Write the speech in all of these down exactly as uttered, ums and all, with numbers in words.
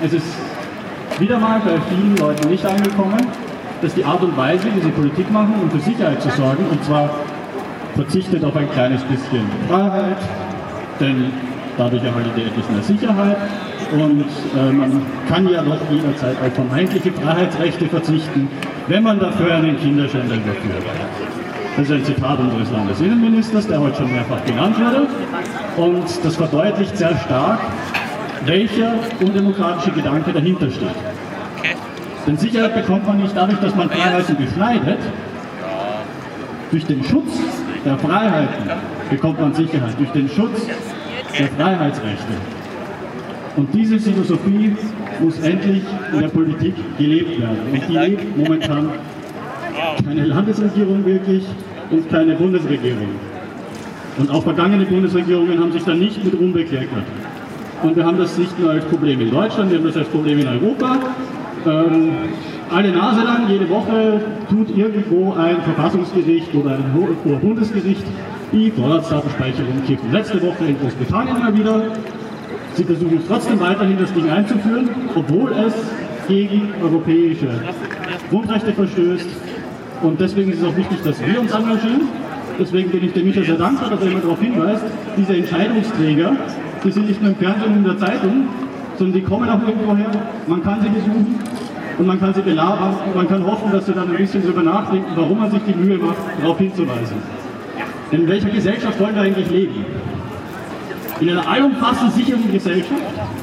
Es ist wieder mal bei vielen Leuten nicht angekommen, dass die Art und Weise, wie sie Politik machen, um für Sicherheit zu sorgen, und zwar verzichtet auf ein kleines bisschen Freiheit, denn dadurch erhaltet ihr etwas mehr Sicherheit und äh, man kann ja doch jederzeit auf vermeintliche Freiheitsrechte verzichten, wenn man dafür einen Kinderschänder überführt. Das ist ein Zitat unseres Landesinnenministers, der heute schon mehrfach genannt wurde, und das verdeutlicht sehr stark, welcher undemokratische Gedanke dahinter steht. Denn Sicherheit bekommt man nicht dadurch, dass man Freiheiten beschneidet. Durch den Schutz der Freiheiten bekommt man Sicherheit, durch den Schutz der Freiheitsrechte. Und diese Philosophie muss endlich in der Politik gelebt werden. Und die lebt momentan keine Landesregierung wirklich und keine Bundesregierung. Und auch vergangene Bundesregierungen haben sich da nicht mit Ruhm bekleckert. Und wir haben das nicht nur als Problem in Deutschland, wir haben das als Problem in Europa. Ähm, alle Nase lang, jede Woche tut irgendwo ein Verfassungsgericht oder ein hohes Bundesgericht die Vorratsdatenspeicherung kippen. Letzte Woche in Großbritannien mal wieder. Sie versuchen trotzdem weiterhin das Ding einzuführen, obwohl es gegen europäische Grundrechte verstößt. Und deswegen ist es auch wichtig, dass wir uns engagieren. Deswegen bin ich dem Michael sehr dankbar, dass er immer darauf hinweist, diese Entscheidungsträger, die sind nicht nur im Fernsehen und in der Zeitung, sondern die kommen auch irgendwo her. Man kann sie besuchen und man kann sie belabern und man kann hoffen, dass sie dann ein bisschen darüber nachdenken, warum man sich die Mühe macht, darauf hinzuweisen. In welcher Gesellschaft wollen wir eigentlich leben? In einer allumfassend sicheren Gesellschaft?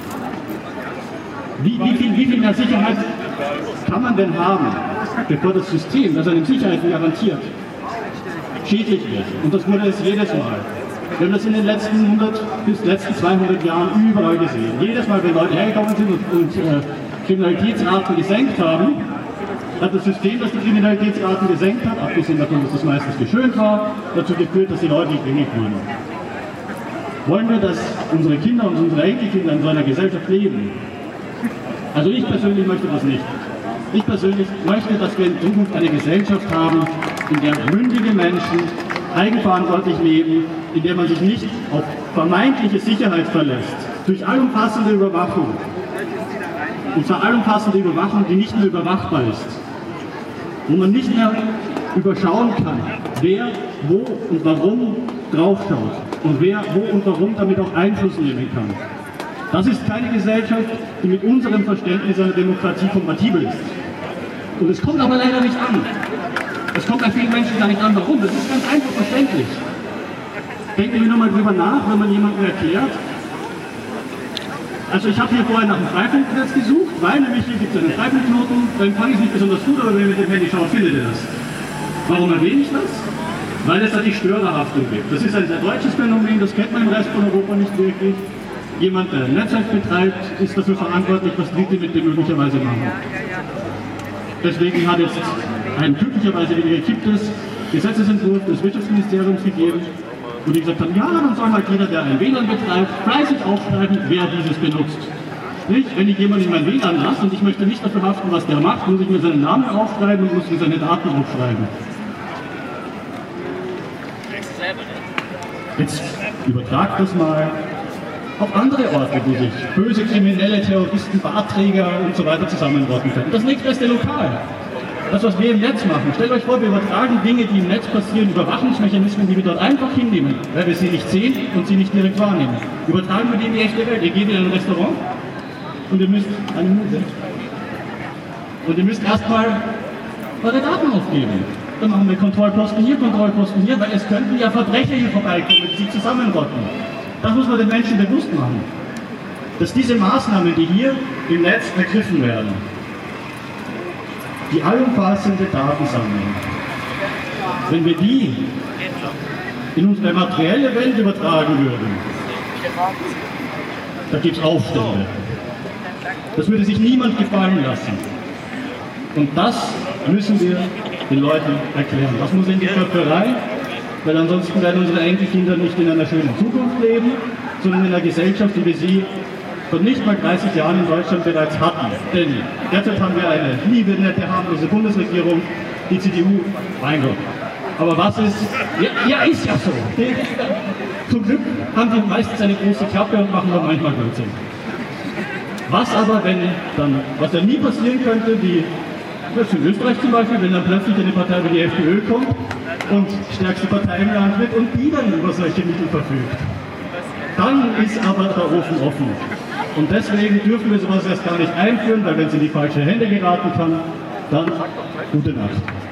Wie, wie, viel, wie viel mehr Sicherheit kann man denn haben, bevor das System, das einem Sicherheiten garantiert, schädlich wird? Und das wurde es jedes Mal. Wir haben das in den letzten hundert bis letzten zweihundert Jahren überall gesehen. Jedes Mal, wenn Leute hergekommen sind und, und äh, Kriminalitätsraten gesenkt haben, hat das System, das die Kriminalitätsraten gesenkt hat, abgesehen davon, dass das meistens geschönt war, dazu geführt, dass die Leute nicht wenig wurden. Wollen wir, dass unsere Kinder und unsere Enkelkinder in so einer Gesellschaft leben? Also ich persönlich möchte das nicht. Ich persönlich möchte, dass wir in Zukunft eine Gesellschaft haben, in der mündige Menschen eigenverantwortlich leben, in der man sich nicht auf vermeintliche Sicherheit verlässt, durch allumfassende Überwachung. Und zwar allumfassende Überwachung, die nicht mehr überwachbar ist. Wo man nicht mehr überschauen kann, wer, wo und warum draufschaut und wer, wo und warum damit auch Einfluss nehmen kann. Das ist keine Gesellschaft, die mit unserem Verständnis einer Demokratie kompatibel ist. Und es kommt aber leider nicht an. Es kommt bei vielen Menschen gar nicht an. Warum? Das ist ganz einfach verständlich. Denken wir nochmal drüber nach, wenn man jemandem erklärt. Also ich habe hier vorher nach einem Freifunknetz gesucht, weil nämlich hier gibt es einen Freifunkknoten, da empfange ich es nicht besonders gut, aber wenn ihr mit dem Handy schaut, findet ihr das. Warum erwähne ich das? Weil es da die Störerhaftung gibt. Das ist ein sehr deutsches Phänomen, das kennt man im Rest von Europa nicht wirklich. Jemand, der ein Netzwerk betreibt, ist dafür verantwortlich, was Dritte mit dem möglicherweise machen. Deswegen hat es einen glücklicherweise wieder gibt es Gesetzesentwurf des Wirtschaftsministeriums gegeben, wo die gesagt haben, ja, dann soll halt jeder, der ein W L A N betreibt, fleißig aufschreiben, wer dieses benutzt. Sprich, wenn ich jemanden in mein W L A N lasse und ich möchte nicht dafür haften, was der macht, muss ich mir seinen Namen aufschreiben und muss mir seine Daten aufschreiben. Jetzt übertragt das mal auf andere Orte, wo sich böse Kriminelle, Terroristen, Bartträger und so weiter zusammenrotten können. Das nächstbeste Lokal. Das, was wir im Netz machen. Stellt euch vor, wir übertragen Dinge, die im Netz passieren, Überwachungsmechanismen, die wir dort einfach hinnehmen, weil wir sie nicht sehen und sie nicht direkt wahrnehmen. Übertragen wir die in die echte Welt. Ihr geht in ein Restaurant und ihr müsst eine Minute. Und ihr müsst erstmal eure Daten aufgeben. Dann machen wir Kontrollposten hier, Kontrollposten hier, weil es könnten ja Verbrecher hier vorbeikommen, die sich zusammenrotten. Das muss man den Menschen bewusst machen. Dass diese Maßnahmen, die hier im Netz ergriffen werden, die allumfassende Datensammlung, wenn wir die in unsere materielle Welt übertragen würden, da gibt es Aufstände. Das würde sich niemand gefallen lassen. Und das müssen wir den Leuten erklären. Das muss in die Köpfe rein, weil ansonsten werden unsere Enkelkinder nicht in einer schönen Zukunft leben, sondern in einer Gesellschaft, wie wir sie vor nicht mal dreißig Jahren in Deutschland bereits hatten. Denn derzeit haben wir eine liebe, nette, harmlose Bundesregierung, die C D U, mein Gott. Aber was ist, ja, ja ist ja so. Zum Glück haben die meistens eine große Klappe und machen dann manchmal Blödsinn. Was aber, wenn dann, was ja nie passieren könnte, wie das in Österreich zum Beispiel, wenn dann plötzlich eine Partei wie die FPÖ kommt und stärkste Partei im Land wird und die dann über solche Mittel verfügt. Dann ist aber der Ofen offen. Und deswegen dürfen wir sowas erst gar nicht einführen, weil wenn es in die falschen Hände geraten kann, dann gute Nacht.